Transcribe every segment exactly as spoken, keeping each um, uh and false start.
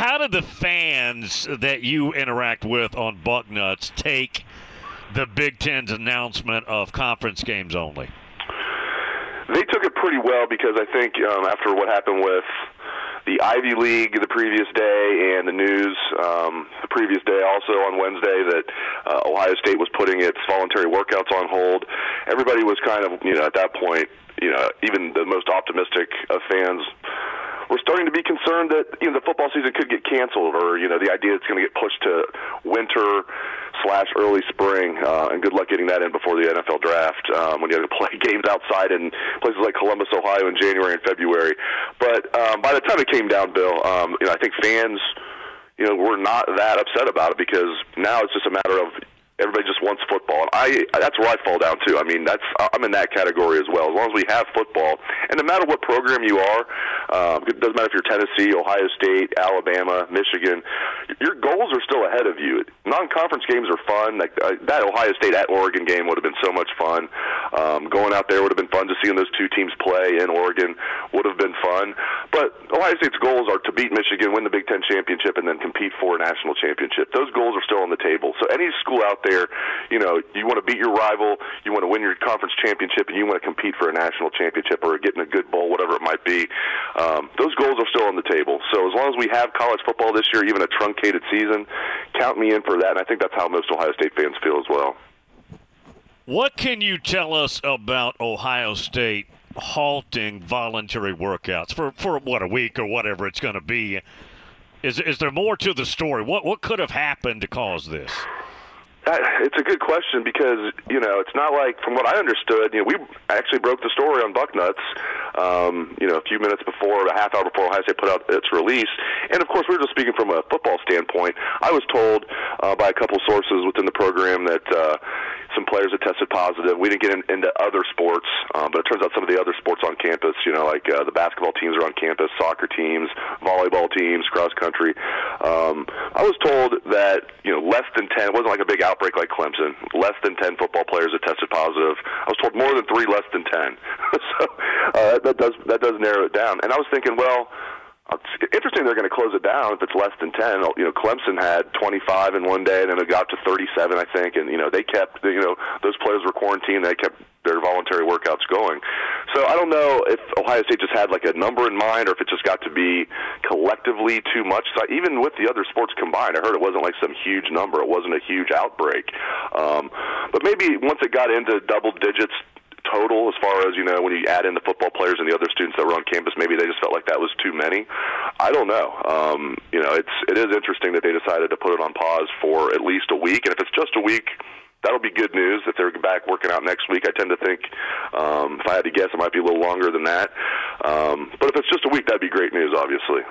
how do the fans that you interact with on Bucknuts take the Big Ten's announcement of conference games only? They took it pretty well because I think um, after what happened with the Ivy League the previous day and the news um, the previous day also on Wednesday that uh, Ohio State was putting its voluntary workouts on hold, everybody was kind of, you know, at that point, you know, even the most optimistic of fans we're starting to be concerned that, you know, the football season could get canceled, or, you know, the idea it's going to get pushed to winter slash early spring, uh, and good luck getting that in before the N F L draft um, when you have to play games outside in places like Columbus, Ohio in January and February. But um, by the time it came down, Bill, um, you know, I think fans, you know, were not that upset about it because now it's just a matter of everybody just wants football. And I that's where I fall down too. I mean, that's I'm in that category as well. As long as we have football, and no matter what program you are, um, it doesn't matter if you're Tennessee, Ohio State, Alabama, Michigan, your goals are still ahead of you. Non-conference games are fun. Like uh, that Ohio State at Oregon game would have been so much fun. Um, going out there would have been fun. Just seeing those two teams play in Oregon would have been fun. But Ohio State's goals are to beat Michigan, win the Big Ten championship, and then compete for a national championship. Those goals are still on the table. So any school out there, you know, you want to beat your rival, you want to win your conference championship, and you want to compete for a national championship or get in a good bowl, whatever it might be, um, those goals are still on the table. So as long as we have college football this year, even a truncated season, count me in for that, and I think that's how most Ohio State fans feel as well. What can you tell us about Ohio State halting voluntary workouts for, for what, a week or whatever it's going to be? Is is there more to the story? What what could have happened to cause this? It's a good question because, you know, it's not like, from what I understood, you know, we actually broke the story on Bucknuts, um, you know, a few minutes before, a half hour before Ohio State put out its release. And, of course, we were just speaking from a football standpoint. I was told uh, by a couple sources within the program that uh, some players had tested positive. We didn't get in, into other sports, um, but it turns out some of the other sports on campus, you know, like uh, the basketball teams are on campus, soccer teams, volleyball teams, cross country. Um, I was told that, you know, less than ten, it wasn't like a big outbreak like Clemson, less than ten football players had tested positive. I was told more than three, less than ten. so uh, that does that does narrow it down. And I was thinking, well, it's interesting they're going to close it down if it's less than ten. You know, Clemson had twenty-five in one day, and then it got to thirty-seven, I think. And, you know, they kept, you know, those players were quarantined. They kept their voluntary workouts going. So I don't know if Ohio State just had like a number in mind or if it just got to be collectively too much. So even with the other sports combined, I heard it wasn't like some huge number. It wasn't a huge outbreak. Um, but maybe once it got into double digits total, as far as, you know, when you add in the football players and the other students that were on campus, maybe they just felt like that was too many. I don't know. Um, you know, it's it is interesting that they decided to put it on pause for at least a week, and if it's just a week, that'll be good news. If they're back working out next week, I tend to think, um, if I had to guess, it might be a little longer than that. Um, but if it's just a week, that'd be great news, obviously.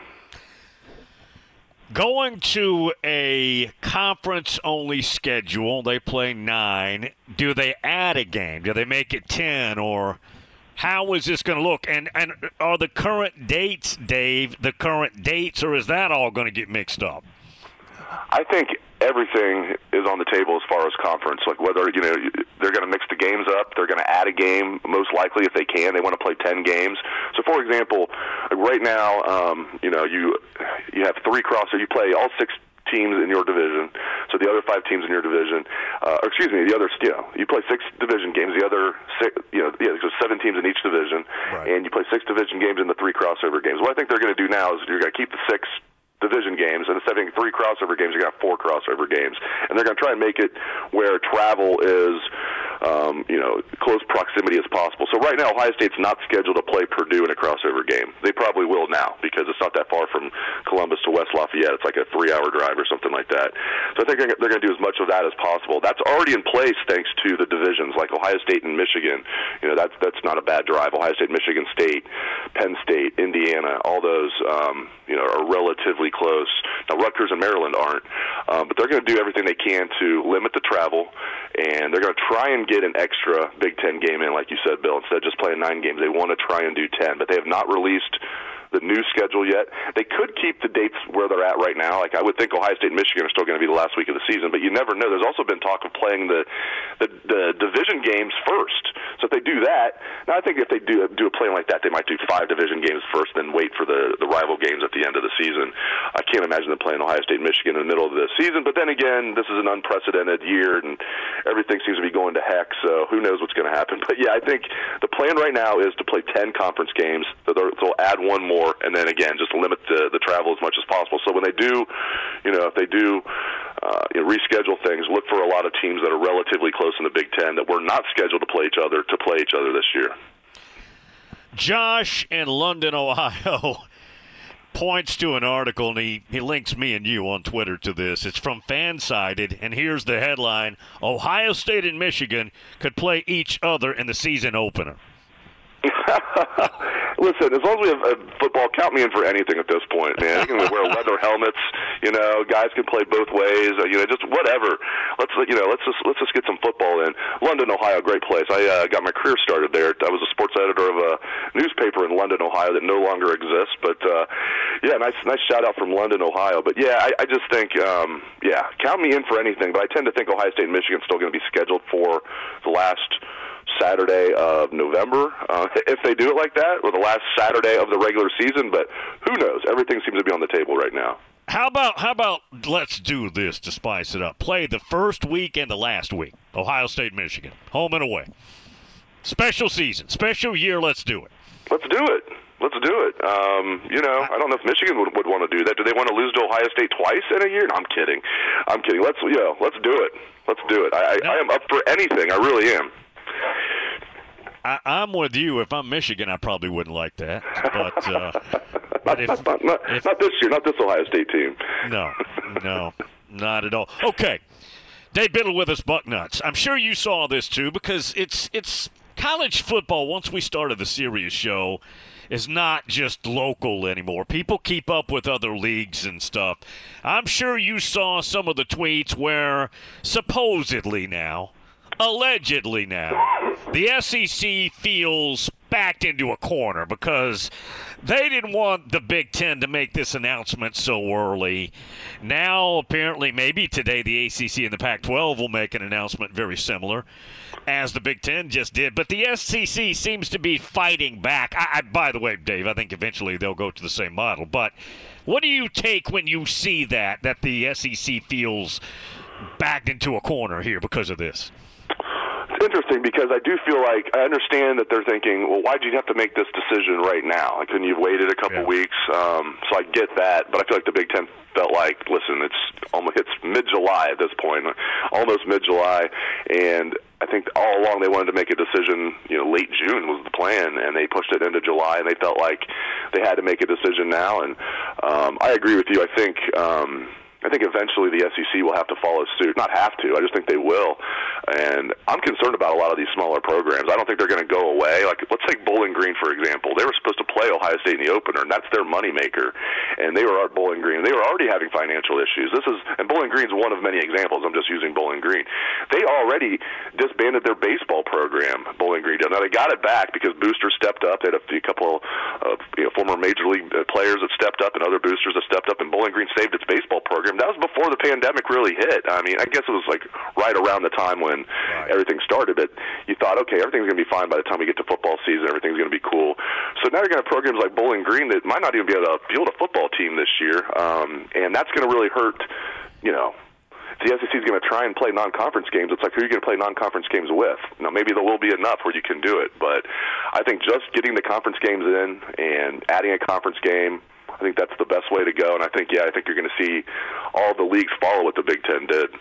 Going to a conference-only schedule, they play nine. Do they add a game? Do they make it ten? Or how is this going to look? And and are the current dates, Dave, the current dates, or is that all going to get mixed up? I think everything is on the table as far as conference. Like whether, you know, they're going to mix the games up, they're going to add a game, most likely if they can. They want to play ten games. So, for example, right now, um, you know, you you have three crosses. You play all six teams in your division. So the other five teams in your division, uh, or excuse me, the other, you know, you play six division games. The other six, you know, yeah, there's seven teams in each division, right. And you play six division games and the three crossover games. What I think they're going to do now is you're going to keep the six division games, and instead of having three crossover games, you're going to have four crossover games. And they're going to try and make it where travel is, um, you know, close proximity as possible. So right now, Ohio State's not scheduled to play Purdue in a crossover game. They probably will now because it's not that far from Columbus to West Lafayette. It's like a three-hour drive or something like that. So I think they're going to do as much of that as possible. That's already in place thanks to the divisions like Ohio State and Michigan. You know, that's that's not a bad drive. Ohio State, Michigan State, Penn State, Indiana, all those, um, you know, are relatively close. Now, Rutgers and Maryland aren't, um, but they're going to do everything they can to limit the travel, and they're going to try and get an extra Big Ten game in, like you said, Bill. Instead of just playing nine games, they want to try and do ten, but they have not released the new schedule yet. They could keep the dates where they're at right now. Like I would think Ohio State and Michigan are still going to be the last week of the season, but you never know. There's also been talk of playing the the, the division games first. So if they do that, now I think if they do do a plan like that, they might do five division games first, then wait for the the rival games at the end of the season. I can't imagine them playing Ohio State and Michigan in the middle of the season, but then again, this is an unprecedented year, and everything seems to be going to heck, so who knows what's going to happen. But yeah, I think the plan right now is to play ten conference games, so they'll add one more, and then again, just limit the, the travel as much as possible. So when they do, you know, if they do uh, you know, reschedule things, look for a lot of teams that are relatively close in the Big Ten that were not scheduled to play each other to play each other this year. Josh in London, Ohio, points to an article, and he, he links me and you on Twitter to this. It's from Fansided, and here's the headline: Ohio State and Michigan could play each other in the season opener. Listen, as long as we have uh, football, count me in for anything at this point, man. You can wear leather helmets, you know. Guys can play both ways, uh, you know. Just whatever. Let's, you know, let's just let's just get some football in. London, Ohio, great place. I uh, got my career started there. I was a sports editor of a newspaper in London, Ohio, that no longer exists. But uh, yeah, nice nice shout out from London, Ohio. But yeah, I, I just think, um, yeah, count me in for anything. But I tend to think Ohio State and Michigan still going to be scheduled for the last Saturday of November, uh, if they do it like that, or the last Saturday of the regular season. But who knows? Everything seems to be on the table right now. How about how about let's do this to spice it up? Play the first week and the last week. Ohio State, Michigan, home and away. Special season, special year. Let's do it. Let's do it. Let's do it. Um, you know, I don't know if Michigan would, would want to do that. Do they want to lose to Ohio State twice in a year? No, I'm kidding. I'm kidding. Let's, you know, let's do it. Let's do it. I, I, I am up for anything. I really am. I, I'm with you. If I'm Michigan, I probably wouldn't like that. But, uh, but if, not, not, if, not this year, not this Ohio State team. No, no, not at all. Okay, Dave Biddle with us, Bucknuts. I'm sure you saw this too, because it's it's college football. Once we started the Sirius show, is not just local anymore. People keep up with other leagues and stuff. I'm sure you saw some of the tweets where supposedly now, allegedly now, the S E C feels backed into a corner because they didn't want the Big Ten to make this announcement so early. Now, apparently, maybe today the A C C and the Pac twelve will make an announcement very similar, as the Big Ten just did. But the S E C seems to be fighting back. I, I, by the way, Dave, I think eventually they'll go to the same model. But what do you take when you see that, that the S E C feels backed into a corner here because of this? It's interesting because I do feel like I understand that they're thinking, well, why'd you have to make this decision right now? Like, couldn't you have waited a couple yeah. weeks? Um, so I get that, but I feel like the Big Ten felt like, listen, it's almost it's mid-July at this point, almost mid-July, and I think all along they wanted to make a decision, you know, late June was the plan, and they pushed it into July, and they felt like they had to make a decision now. And um, I agree with you. I think um, I think eventually the S E C will have to follow suit. Not have to. I just think they will. And I'm concerned about a lot of these smaller programs. I don't think they're going to go away. Like, let's take Bowling Green, for example. They were supposed to play Ohio State in the opener, and that's their moneymaker. And they were at Bowling Green. They were already having financial issues. This is, and Bowling Green's one of many examples. I'm just using Bowling Green. They already disbanded their baseball program, Bowling Green did. Now, they got it back because boosters stepped up. They had a, a couple of you know, former major league players that stepped up and other boosters that stepped up, and Bowling Green saved its baseball program. That was before the pandemic really hit. I mean, I guess it was like right around the time when right. everything started. But you thought, okay, everything's going to be fine by the time we get to football season. Everything's going to be cool. So now you're going to have programs like Bowling Green that might not even be able to field a football team this year, um, and that's going to really hurt. You know, if the S E C is going to try and play non-conference games, it's like, who are you going to play non-conference games with? Now, maybe there will be enough where you can do it, but I think just getting the conference games in and adding a conference game, I think that's the best way to go, and I think, yeah, I think you're going to see all the leagues follow what the Big Ten did.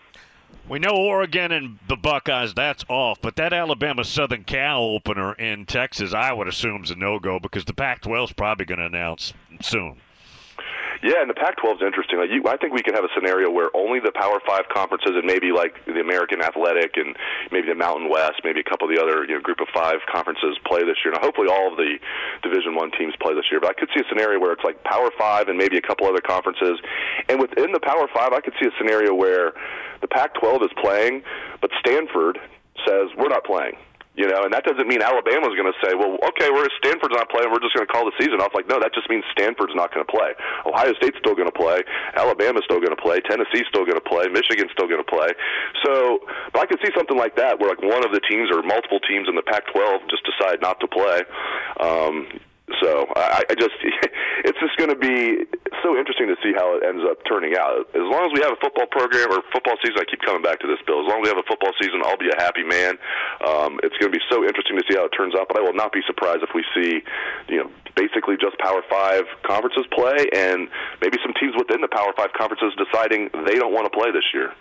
We know Oregon and the Buckeyes, that's off, but that Alabama-Southern Cal opener in Texas, I would assume is a no-go because the Pac twelve is probably going to announce soon. Yeah, and the Pac twelve is interesting. Like you, I think we could have a scenario where only the Power Five conferences and maybe like the American Athletic and maybe the Mountain West, maybe a couple of the other you know, Group of Five conferences play this year. Now, hopefully all of the Division One teams play this year. But I could see a scenario where it's like Power Five and maybe a couple other conferences. And within the Power Five, I could see a scenario where the Pac twelve is playing, but Stanford says, we're not playing. You know, and that doesn't mean Alabama's going to say, well, okay, we're Stanford's not playing, we're just going to call the season off. Like, no, that just means Stanford's not going to play. Ohio State's still going to play. Alabama's still going to play. Tennessee's still going to play. Michigan's still going to play. So, but I could see something like that where, like, one of the teams or multiple teams in the Pac twelve just decide not to play. Um, So I, I just, it's just going to be so interesting to see how it ends up turning out. As long as we have a football program or football season, I keep coming back to this, Bill. As long as we have a football season, I'll be a happy man. Um, it's going to be so interesting to see how it turns out. But I will not be surprised if we see, you know, basically just Power Five conferences play, and maybe some teams within the Power Five conferences deciding they don't want to play this year.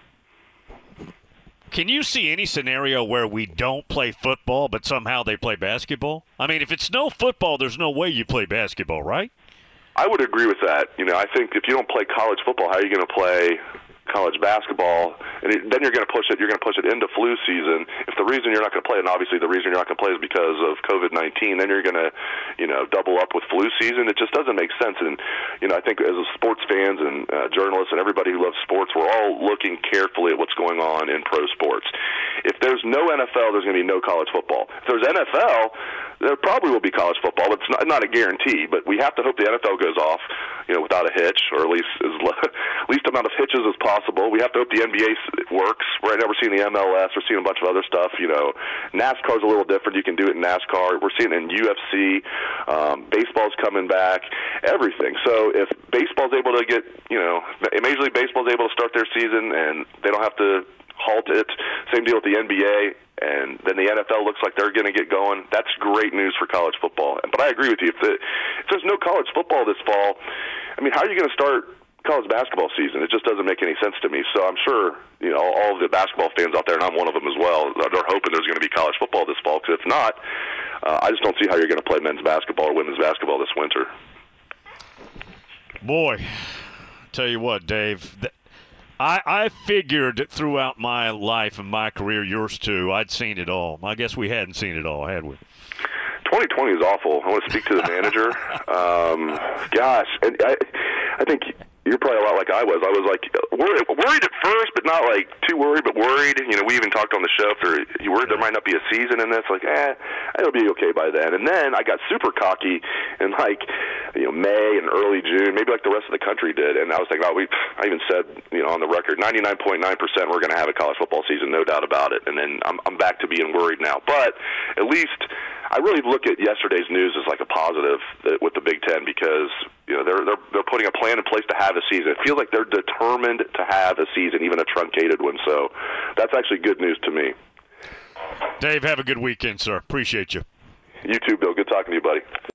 Can you see any scenario where we don't play football, but somehow they play basketball? I mean, if it's no football, there's no way you play basketball, right? I would agree with that. You know, I think if you don't play college football, how are you going to play college basketball? And it, then you're going to push it. You're going to push it into flu season. If the reason you're not going to play, and obviously the reason you're not going to play is because of COVID nineteen, then you're going to, you know, double up with flu season. It just doesn't make sense. And you know, I think as sports fans and uh, journalists and everybody who loves sports, we're all looking carefully at what's going on in pro sports. If there's no N F L, there's going to be no college football. If there's N F L, there probably will be college football. It's not, not a guarantee, but we have to hope the N F L goes off, you know, without a hitch, or at least as least amount of hitches as possible. We have to hope the N B A works. Right now, we're seeing the M L S. We're seeing a bunch of other stuff. You know, NASCAR's a little different. You can do it in NASCAR. We're seeing it in U F C. Um, baseball's coming back. Everything. So if baseball's able to get, you know, Major League Baseball's able to start their season and they don't have to halt it. Same deal with the N B A. And then the N F L looks like they're going to get going. That's great news for college football. But I agree with you. If, the, if there's no college football this fall, I mean, how are you going to start college basketball season? It just doesn't make any sense to me. So I'm sure, you know, all of the basketball fans out there, and I'm one of them as well, they're hoping there's going to be college football this fall. Because if not, uh, I just don't see how you're going to play men's basketball or women's basketball this winter. Boy, tell you what, Dave. Th- I, I figured throughout my life and my career, yours too, I'd seen it all. I guess we hadn't seen it all, had we? twenty twenty is awful. I want to speak to the manager. um, gosh, and I, I think you're probably a lot like I was. I was like worried, worried at first, but not like too worried, but worried. You know, we even talked on the show. If there, you worried there might not be a season in this, like, eh, it'll be okay by then. And then I got super cocky in like, you know, May and early June, maybe like the rest of the country did. And I was like, oh, we. I even said, you know, on the record, ninety-nine point nine percent we're going to have a college football season, no doubt about it. And then I'm, I'm back to being worried now. But at least I really look at yesterday's news as like a positive with the Big Ten because, you know, they're they're they're putting a plan in place to have a season. It feels like they're determined to have a season, even a truncated one. So that's actually good news to me. Dave, have a good weekend, sir. Appreciate you. You too, Bill. Good talking to you, buddy.